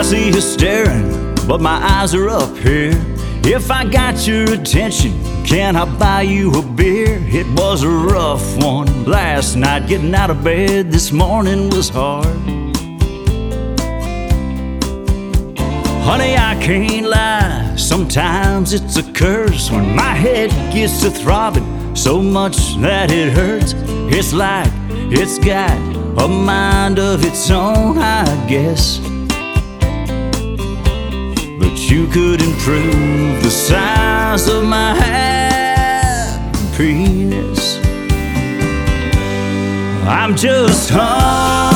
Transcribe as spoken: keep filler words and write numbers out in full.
see you staring, but my eyes are up here. If I got your attention, can I buy you a beer? It was a rough one last night. Getting out of bed this morning was hard. Honey, I can't lie, sometimes it's a curse when my head gets to throbbing so much that it hurts. It's like it's got a mind of its own, I guess. But you could improve the size of my happiness. I'm just hungry